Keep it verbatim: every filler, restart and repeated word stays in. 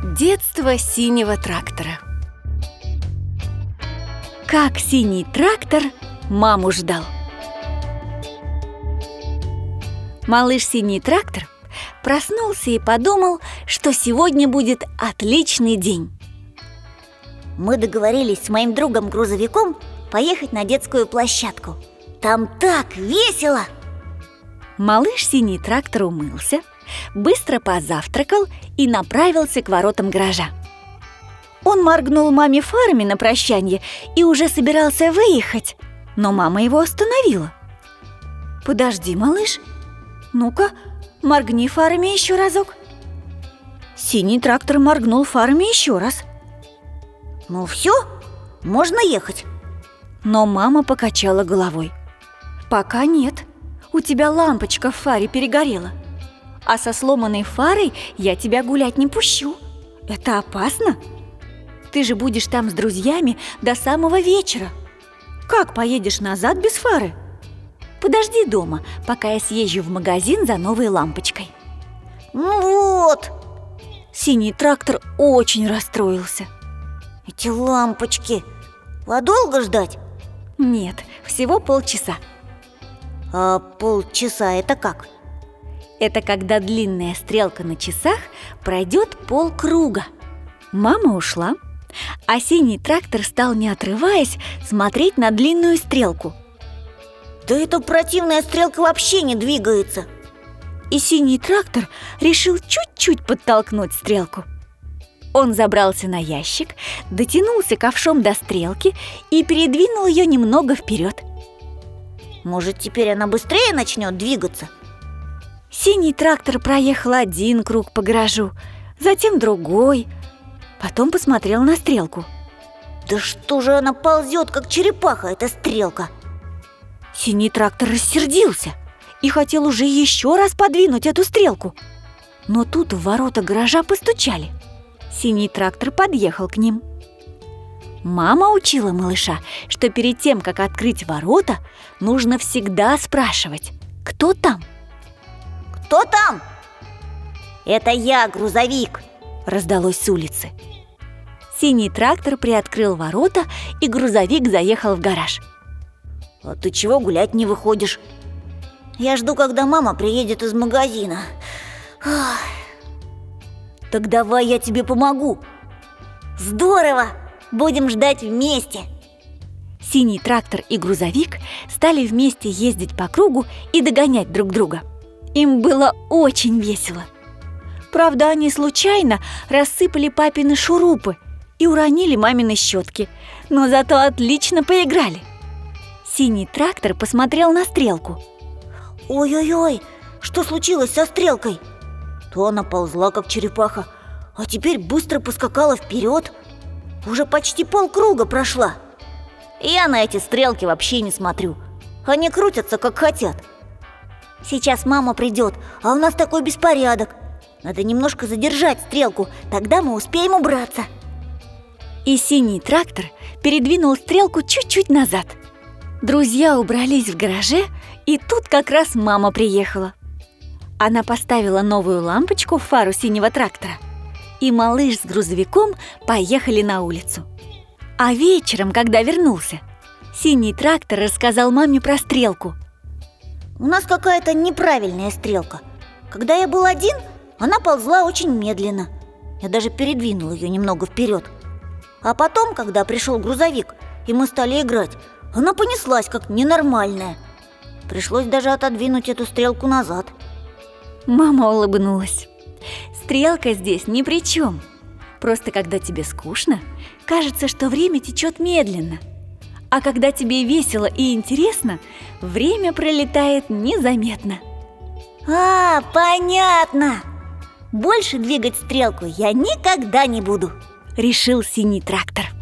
Детство синего трактора. Как синий трактор маму ждал. Малыш синий трактор проснулся и подумал, что сегодня будет отличный день. Мы договорились с моим другом-грузовиком поехать на детскую площадку. Там так весело! Малыш синий трактор умылся, быстро позавтракал и направился к воротам гаража. Он моргнул маме фарами на прощанье и уже собирался выехать, но мама его остановила. «Подожди, малыш, ну-ка, моргни фарами еще разок». Синий трактор моргнул фарами еще раз. Ну все, можно ехать. Но мама покачала головой. «Пока нет, у тебя лампочка в фаре перегорела. А со сломанной фарой я тебя гулять не пущу. Это опасно. Ты же будешь там с друзьями до самого вечера. Как поедешь назад без фары? Подожди дома, пока я съезжу в магазин за новой лампочкой». Ну вот. Синий трактор очень расстроился. Эти лампочки. А долго ждать? Нет, всего полчаса. А полчаса это как? Это когда длинная стрелка на часах пройдет полкруга. Мама ушла, а синий трактор стал, не отрываясь, смотреть на длинную стрелку. Да эта противная стрелка вообще не двигается. И синий трактор решил чуть-чуть подтолкнуть стрелку. Он забрался на ящик, дотянулся ковшом до стрелки и передвинул ее немного вперед. Может, теперь она быстрее начнет двигаться? Синий трактор проехал один круг по гаражу, затем другой, потом посмотрел на стрелку. Да что же она ползет, как черепаха, эта стрелка? Синий трактор рассердился и хотел уже еще раз подвинуть эту стрелку. Но тут в ворота гаража постучали. Синий трактор подъехал к ним. Мама учила малыша, что перед тем, как открыть ворота, нужно всегда спрашивать: «Кто там?» Кто там? Это я, грузовик, раздалось с улицы. Синий трактор приоткрыл ворота, и грузовик заехал в гараж. А ты чего гулять не выходишь? Я жду, когда мама приедет из магазина. Ах. Так давай я тебе помогу. Здорово! Будем ждать вместе. Синий трактор и грузовик стали вместе ездить по кругу и догонять друг друга. Им было очень весело. Правда, они случайно рассыпали папины шурупы и уронили мамины щетки, но зато отлично поиграли. Синий трактор посмотрел на стрелку. Ой-ой-ой, что случилось со стрелкой? То она ползла, как черепаха, а теперь быстро поскакала вперед. Уже почти полкруга прошла. Я на эти стрелки вообще не смотрю. Они крутятся, как хотят. Сейчас мама придет, а у нас такой беспорядок. Надо немножко задержать стрелку, тогда мы успеем убраться. И синий трактор передвинул стрелку чуть-чуть назад. Друзья убрались в гараже, и тут как раз мама приехала. Она поставила новую лампочку в фару синего трактора, и малыш с грузовиком поехали на улицу. А вечером, когда вернулся, синий трактор рассказал маме про стрелку. У нас какая-то неправильная стрелка. Когда я был один, она ползла очень медленно. Я даже передвинул ее немного вперед. А потом, когда пришел грузовик, и мы стали играть, она понеслась, как ненормальная. Пришлось даже отодвинуть эту стрелку назад. Мама улыбнулась. Стрелка здесь ни при чем. Просто когда тебе скучно, кажется, что время течет медленно. А когда тебе весело и интересно, время пролетает незаметно. А, понятно! Больше двигать стрелку я никогда не буду, решил синий трактор.